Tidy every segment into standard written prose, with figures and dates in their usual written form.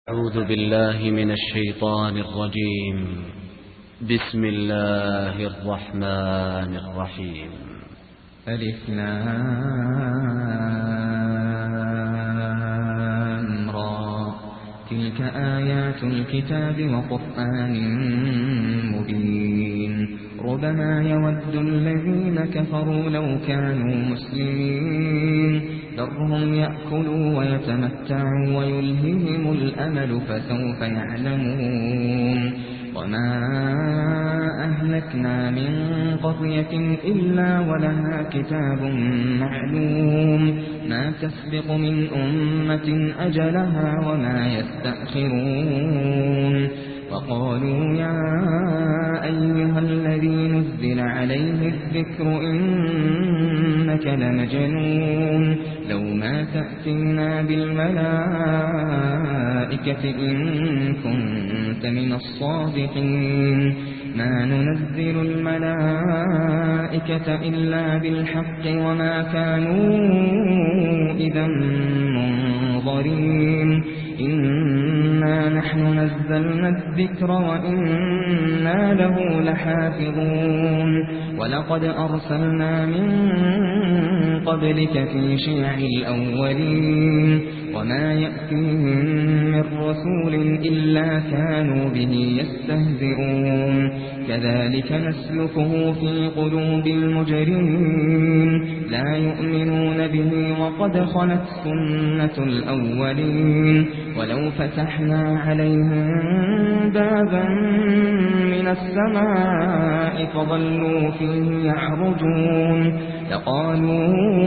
أعوذ بالله من الشيطان الرجيم. بسم الله الرحمن الرحيم. ألف لام را. تلك آيات الكتاب وقرآن مبين. ربما يود الذين كفروا لو كانوا مسلمين. ذرهم يأكلوا ويتمتعوا ويلههم الأمل فسوف يعلمون. وما أهلكنا من قرية إلا ولها كتاب معلوم ما تسبق من أمة أجلها وما يستأخرون. وقالوا يا أيها الذي نزل عليه الذكر إنك لمجنون لو ما تأتينا بالملائكة إن كنت من الصادقين. ما ننزل الملائكة إلا بالحق وما كانوا إذا منظرين. إنا نحن نزلنا الذكر وإنا له لحافظون. ولقد أرسلنا من قبلك في شيع الأولين وما يأتيهم من رسول إلا كانوا به يستهزئون. كذلك نسلكه في قلوب المجرمين لا يؤمنون به وقد خلت سنة الأولين. ولو فتحنا عليهم بابا من السماء فظلوا فيه يعرجون لقالوا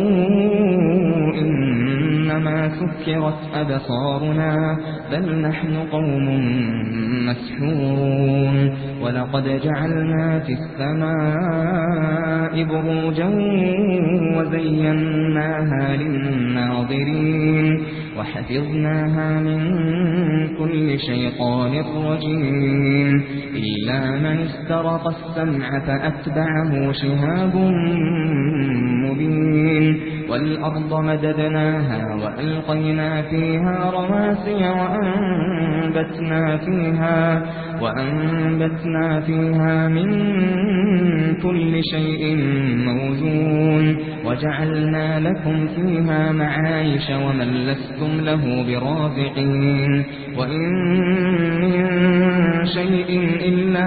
إنما سكرت أبصارنا بل نحن قوم مسحورون. ولقد جعلنا في السماء بروجا وزيناها للناظرين وحفظناها من كل شيطان رجيم إلا من استرق السمع فأتبعه شهاب مبين. والأرض مددناها وألقينا فيها رواسي وأنبتنا فيها من كل شيء موزون. وجعلنا لكم فيها معايش ومن لستم له برازقين. وإن من شيء إلا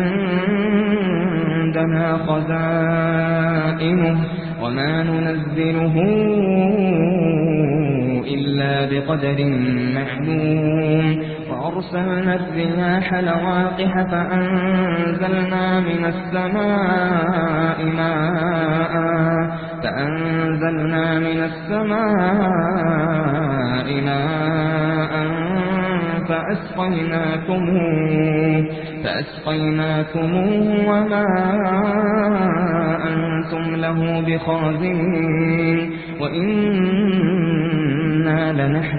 عندنا خزائنه وما ننزله إلا بقدر معلوم. وأرسلنا الرياح لواقح فأنزلنا من السماء ماء فأسقيناكموه وما أنتم له بخازنين. وإنا لنحن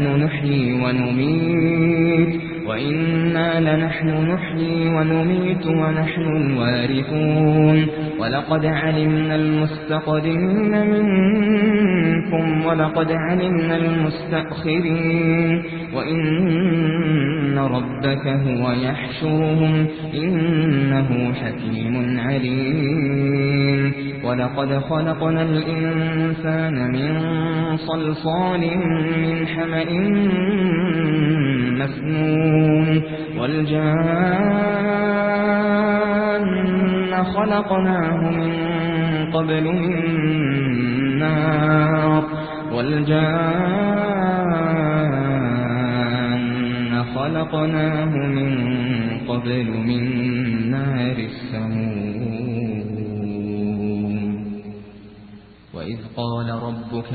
نحيي ونميت ونحن الوارثون. ولقد علمنا المستقدمين منكم ولقد علمنا المستأخرين. وإن ربك هو يحشرهم إنه حكيم عليم. ولقد خلقنا الإنسان من صلصال من حمأ مسنون. والجان خلقناه من قبل من نار السموم. وإذ قال ربك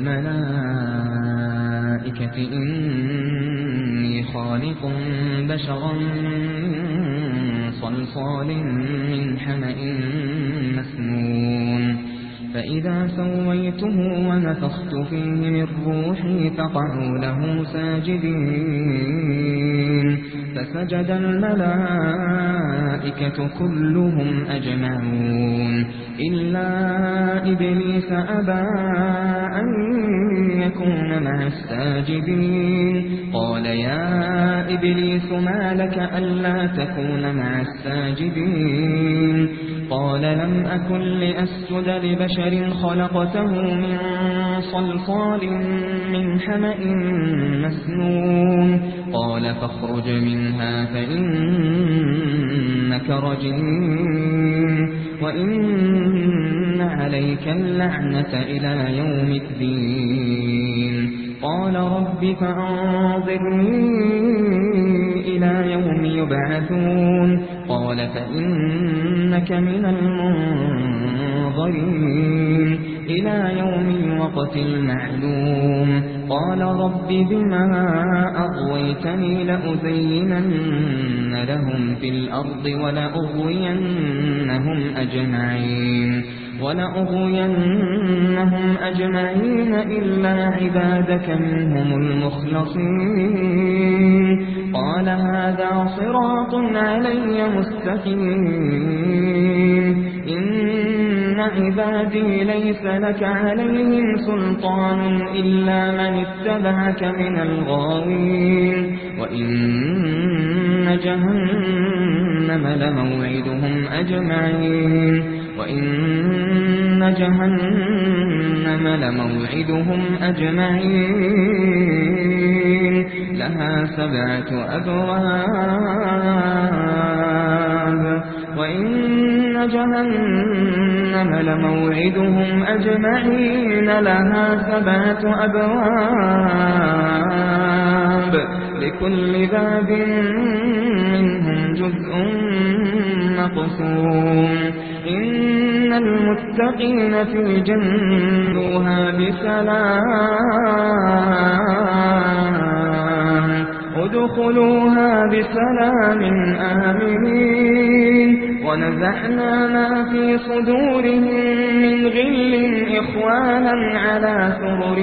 للملائكة إني خالق بشرا من صلصال من حمأ مسنون. فإذا سويته ونفخت فيه من روحي فقعوا له ساجدين. فسجد الملائكة كلهم أجمعون إلا إبليس أبى أن يكون مع الساجدين قال يا إبليس ما لك ألا تكون مع الساجدين قال لم أكن لأسجد لبشر خلقته من صلصال من حمأ مسنون قال فاخرج منها فإنك رجيم وإن عليك اللعنة إلى يوم الدين قال رب فأنظرني إلى يوم يبعثون قال فإنك من المنظرين إلى يوم الوقت المعلوم قال رب بما أغويتني لأزينن لهم في الأرض ولأغوينهم أجمعين إلا عبادك منهم المخلصين قال هذا صراط علي مستقيم إن عبادي ليس لك عليهم سلطان إلا من اتبعك من الغاوين وإن جهنم لموعدهم أجمعين لها 7 أبواب وإن جهنم لموعدهم أجمعين لها 7 أبواب لكل باب منهم جزء مقسوم إن المتقين في جنتها بسلام ادخلوها بسلام آمنين ونزعنا ما في صدورهم من غل إخوانا على سرر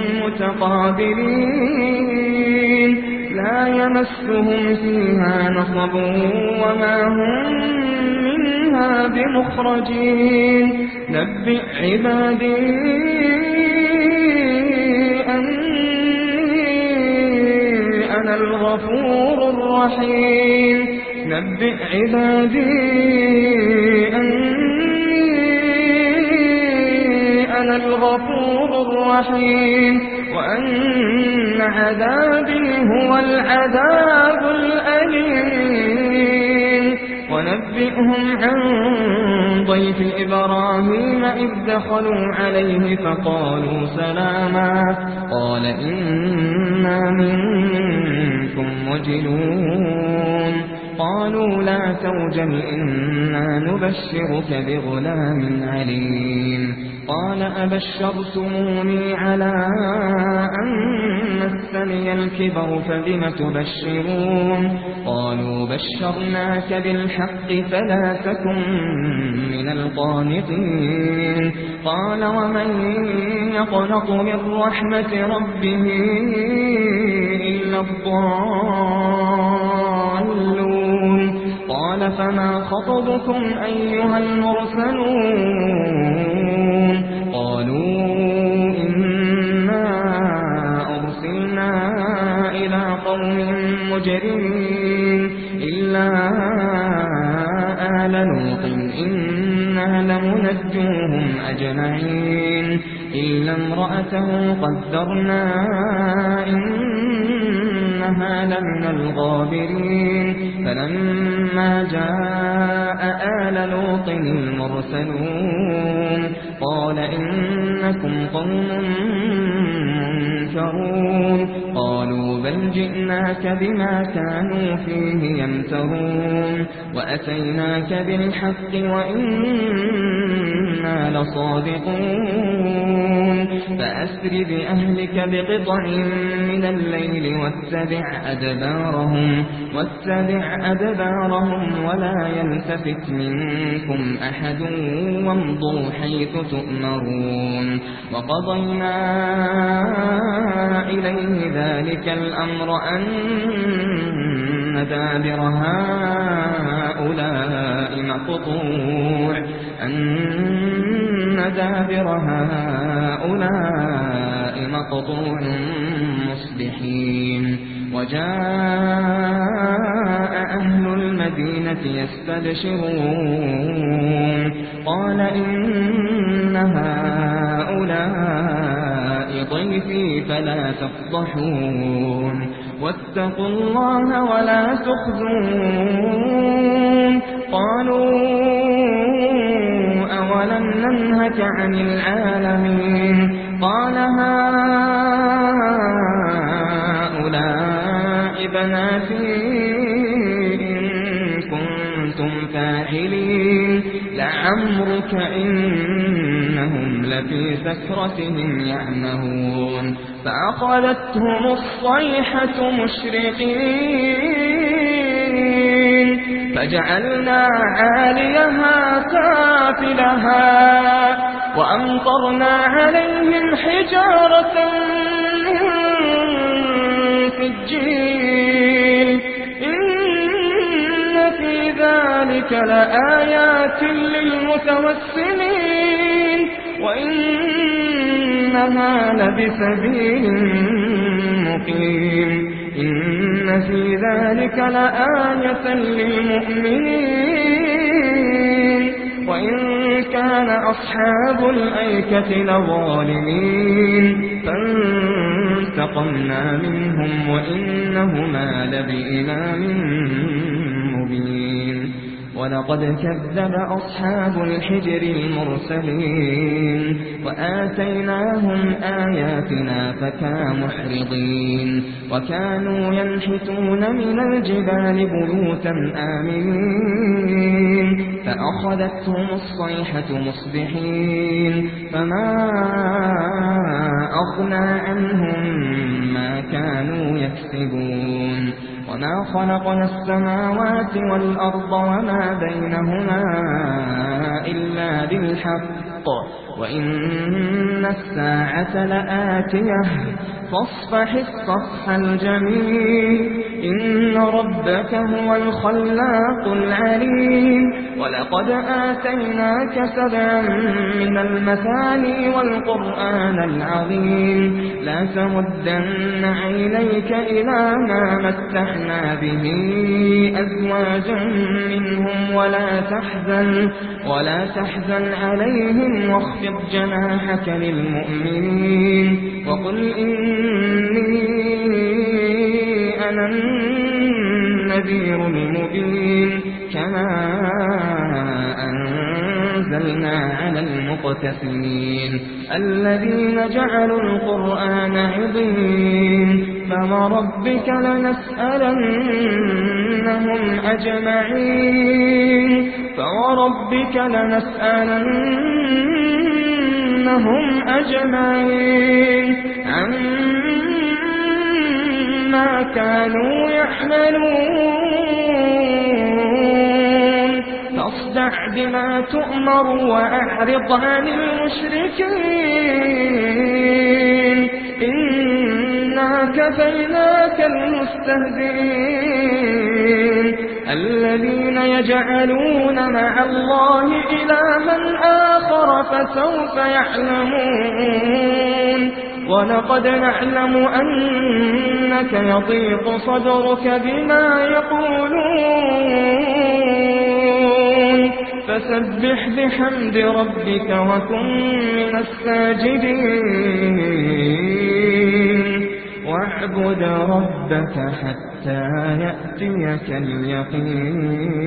متقابلين لا يمسهم فيها نصب وما هم منها بمخرجين نبئ عبادي أني أنا الغفور الرحيم نبئ عبادي أني أنا الغفور الرحيم وأن عذابي هو العذاب الأليم ونبئهم عن ضيف إبراهيم إذ دخلوا عليه فقالوا سلاما قال إنا منكم وجلون قالوا لا توجل إنا نبشرك بغلام عليم قال أبشرتموني على أن مسني الكبر فبم تبشرون قالوا بشرناك بالحق فلا تكن من القانطين قال ومن يقنط من رحمة ربه إلا الضالون قال فما خطبكم أيها المرسلون قالوا إنا أرسلنا إلى قوم مجرمين إلا آل لوط إنا لمنجوهم أجمعين إلا امرأته قدرنا إنها لمن الغابرين فلما جاء آل لوط المرسلون قال إنكم قوم منكرون قالوا بل جئناك بما كانوا فيه يمترون وأتيناك بالحق وإنا لصادقون فأسر بأهلك بقطع من الليل واتبع أدبارهم ولا يلتفت منكم أحد وامضوا حيث تؤمرون وقضينا إليه ذلك الأمر أن دابر هؤلاء مقطوع مصبحين وجاء أهل المدينة يستبشرون قال إن هؤلاء ضيفي فلا تفضحون واتقوا الله ولا تخزون قالوا أولم ننهك عن العالمين قال هؤلاء بناتي إن كنتم فاعلين لعمرك إنهم لفي سكرتهم يعمهون فأخذتهم الصيحة مشرقين فجعلنا عاليها سافلها وأمطرنا عليهم حجارة من سجيل إن في ذلك لآيات للمتوسمين وإنها لبسبيل مقيم إن في ذلك لآية للمؤمنين وإن كان أصحاب الأيكة لظالمين فانتقمنا منهم وإنهما لبإمام مبين ولقد كذب أصحاب الحجر المرسلين وآتيناهم آياتنا فكانوا محرضين وكانوا ينحتون من الجبال بيوتا آمنين فأخذتهم الصيحة مصبحين فما أغنى عنهم ما كانوا يكسبون وما خلقنا السماوات والأرض وما بينهما إلا بالحق وإن الساعة لآتية فاصفح الصفح الجميل إن ربك هو الخلاق العليم ولقد آتيناك 7 من المثاني والقرآن العظيم لا تمدن عينيك إلى ما متعنا به أزواجا منهم ولا تحزن عليهم واخفض جناحك للمؤمنين وقل إني أنا النذير المبين كما أنزلنا على المقتسمين الذين جعلوا القرآن عظيم فوربك لنسألنهم أجمعين عما كانوا يحملون فاصدع بما تؤمر وأعرض عن المشركين إنا كفيناك المستهزئين الذين يجعلون مع الله إلها آخر فسوف يعلمون ولقد نعلم أنك يضيق صدرك بما يقولون فسبح بحمد ربك وكن من الساجدين واعبد ربك حتى يأتيك اليقين